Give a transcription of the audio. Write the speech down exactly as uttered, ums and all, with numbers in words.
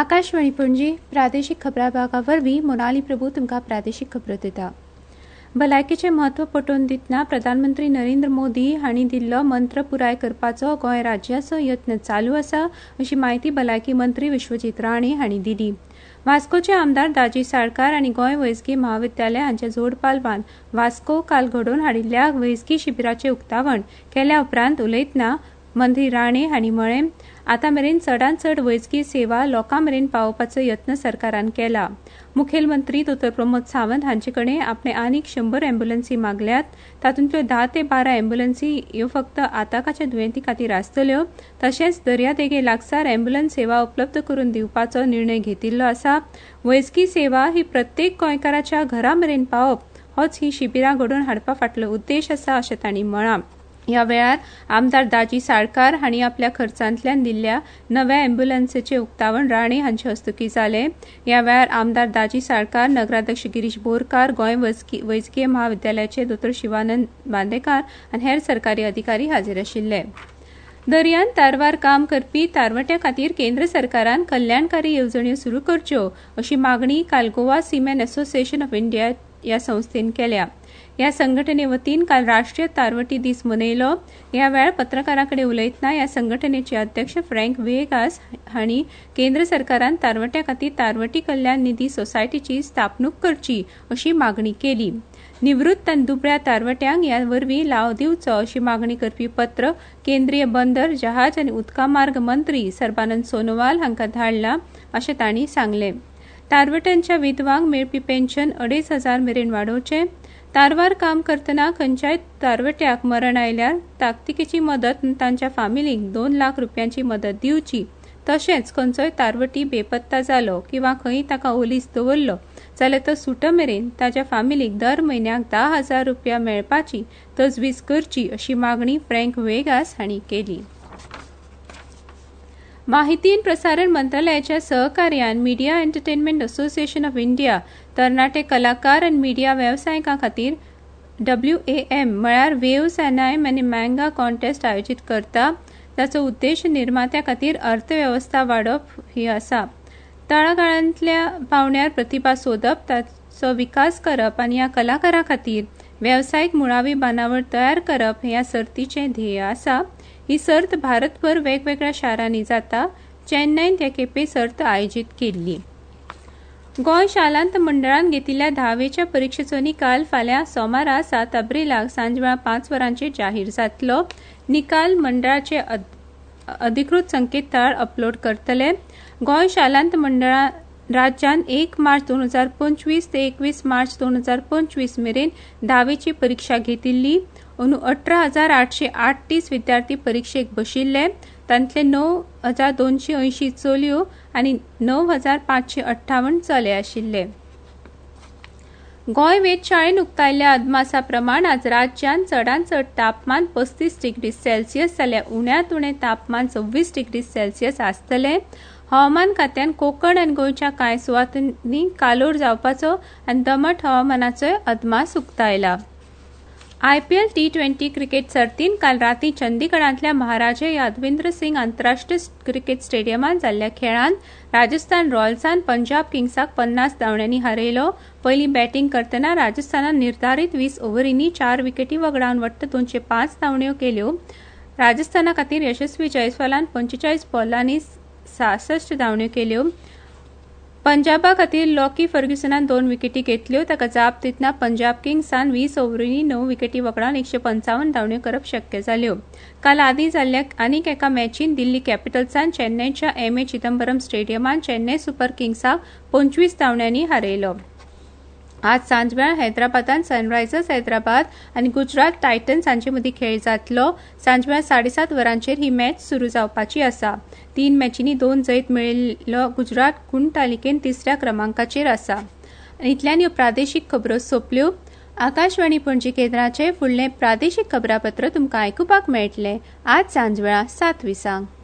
आकाशवाणी पणजी प्रादेशीक खबरां विभागा वरवीं मोनाली प्रभू तुमकां प्रादेशीक खबरो दिता। भलायकेचें म्हत्व पटोवन दितना प्रधानमंत्री नरेंद्र मोदी हांणी दिल्लो मंत्र पुराय करपाचो गोंय राज्याचो यत्न चालू आसा अशी माहिती भलायकी मंत्री विश्वजीत राणे हांणी दिली। वास्कोचे आमदार दाजी साळकार आनी गोंय वैजकी महाविद्यालय हांच्या जोड पालवान वास्को काल घडोवन हाडिल्ल्या वैजकी शिबिराचें उक्तावण केल्या उपरांत उलयतना मंत्री राणे हांणी म्हळें, आतां मेरेन चडांत चड वैजकी सेवा लोकां मेरेन पावोवपाचो यत्न सरकारान केला। मुखेलमंत्री दोतोर प्रमोद सावंत हांचे कडेन आपणे आनीक शंबर अँब्युलन्सी मागल्यात, तातूंतल्यो धा ते बारा अँब्युलन्सी ह्यो फक्त आताकाच्या दुयेंती खातीर आसतल्यो, तशेंच दर्यादेगे लागसार अँब्युलन्स सेवा उपलब्ध करून दिवपाचो निर्णय घेतिल्लो आसा। वैजकी सेवा ही प्रत्येक गोंयकाराच्या घरा मेरेन पावप होच ही शिबिरां घडोवन हाडपा फाटलो उद्देश आसा अशें तांणी म्हळां। ह्या वेळार आमदार दाजी साळकार हांणी आपल्या खर्चांतल्यान दिल्ल्या नव्या अँब्युलन्सीचें उक्तावण राणे हांचे हस्तुकीं जालें। ह्या वेळार आमदार दाजी साळकार, नगराध्यक्ष गिरीश बोरकार, गोंय वैजकीय महाविद्यालयाचे दोतोर शिवानंद बांदेकार आनी हेर सरकारी अधिकारी हाजीर आशिल्ले। दर्यान तारवार काम करपी तारवट्यां खातीर केंद्र सरकारान कल्याणकारी येवजण्यो सुरू करच्यो अशी मागणी काल Goa cement association of India ह्या संस्थेन केल्या। ह्या संघटने वतीन काल राष्ट्रीय तारवटी दीस मनयलो। ह्या वेळार पत्रकारां कडेन उलयतना ह्या संघटनेचे अध्यक्ष फ्रँक वेगास हांणी केंद्र सरकारान तारवट्यां खातीर तारवटी कल्याण निधी सोसायटीची स्थापणूक करची अशी मागणी केली। निवृत्त आनी दुबळ्या तारवट्यांक ह्या वरवीं लाव दिवचो अशी मागणी करपी पत्र केंद्रीय बंदर, जहाज आनी उदका मार्ग मंत्री सर्बानंद सोनोवाल हांकां धाडलां अशें तांणी सांगलें। तारवट्यांच्या विधवांक मेळपी पेन्शन अडेज हजार मेरेन वाडोवचें, तारवार काम करतना खंयच्याय तारवट्याक मरण आयल्यार ताकतिकेची मदत तांच्या फामिलीक दोन लाख रुपयांची मदत दिवची, तशेंच खंयचोय तारवटी बेपत्ता जालो किंवा खंय ताका ओलीस दवरलो जाल्यार तो सुट मेरेन ताच्या फामिलीक दर म्हयन्याक धा हजार रुपया मेळपाची तजवीज करची अशी मागणी फ्रँक वेगास हांणी केली। माहिती आनी प्रसारण मंत्रालयाच्या सहकार्यान media entertainment association of India तरणाटे कलाकार आनी मिडिया वेवसायिकां खातीर डब्ल्यू ए एम म्हळ्यार वेव्स एनायम आनी मँगा कॉन्टेस्ट आयोजीत करता, जाचो उद्देश निर्मात्या खातीर अर्थवेवस्था वाडप ही आसा। तळागाळांतल्या पावण्यार प्रतिभा सोदप, ताचो विकास करप आनी ह्या कलाकारां खातीर वेवसायीक मुळावी बांदावळ तयार करप हें ह्या सर्तीचें ध्येय आसा। ही सर्त भारतभर वेगवेगळ्या शारांनी जाता। चेन्नईत हे खेपे सर्त आयोजीत केल्ली। गोंय शालांत मंडळान घेतिल्ल्या धावेच्या परीक्षेचो निकाल फाल्यां सोमारा सात एप्रिलाक सांजवेळा पांच वरांचेर जाहीर जातलो। निकाल मंडळाचे अधिकृत संकेतथळ अपलोड करतले। गोंय शालांत मंडळान राज्यात एक मार्च दोन हजार पंचवीस ते एकवीस मार्च दोन हजार पंचवीस मेरेन धावेची परीक्षा घेतिल्ली। अंदू अठरा हजार आठशे आठतीस विद्यार्थी परीक्षेक बशिल्ले, तांतले णव हजार दोनशे अंयशी चलयो आनी णव हजार पांचशे अठ्ठावन्न चले आशिल्ले। गोंय वेधशाळेन उक्तायल्ल्या अदमासा प्रमाण आज राज्यात चडांत चड तापमान पस्तीस डिग्री सेल्सियस जाल्यार उण्यांत उणें तापमान सव्वीस डिग्री सेल्सियस आसतलें। हवामान खात्यान कोकण आनी गोंयच्या कांय सुवातांनी कालोर जावपाचो आनी दमट हवामानाचोय अदमास उक्तायला। आयपीएल टी ट्वेंटी क्रिकेट सर्तीन काल रातीं चंदीगडांतल्या महाराजा यादवेंद्र सिंग आंतरराष्ट्रीय क्रिकेट स्टेडियमांत जाल्ल्या खेळांत राजस्थान रॉयल्सान पंजाब किंग्साक पन्नास धांवड्यांनी हारयलो। पयलीं बॅटिंग करतना राजस्थानान निर्धारीत वीस ओव्हरींनी चार विकेटी वगडावन वट्ट दोनशे पांच धांवड्यो केल्यो। राजस्थाना खातीर यशस्वी जयस्वालान पंचेचाळीस बॉलांनी सासष्ट धांवड्यो केल्यो। पंजाबा खातीर लॉकी फर्ग्युसनान दोन विकेटी घेतल्यो। ताका जाप दितना पंजाब किंग्सान वीस ओव्हरींनी णव विकेटी वगडावन एकशे पंचावन्न धांवड्यो करप शक्य जाल्यो। काल आदीं जाल्ल्या आनीक एका मॅचीन दिल्ली कॅपिटल्सान चेन्नईच्या एम ए चिदंबरम स्टेडियमांत चेन्नई सुपर किंग्साक पंचवीस धांवड्यांनी हारयलो। आज सांजवेळा हैदराबादात सनरायझर्स हैदराबाद आनी गुजरात टायटन्स हांचे मदीं खेळ जातलो। सांजवेळा साडेसात वरांचेर ही मॅच सुरू जावपाची आसा। तीन मॅचींनी दोन जैत मेळयिल्लो गुजरात गुण तालिकेन तिसऱ्या क्रमांकाचेर आसा। इतल्यान ह्यो प्रादेशीक खबरो सोंपल्यो। आकाशवाणी पणजी केंद्राचें फुडलें प्रादेशीक खबरापत्र तुमकां आयकुपाक मेळटलें आज सांजवेळा सात विसांक।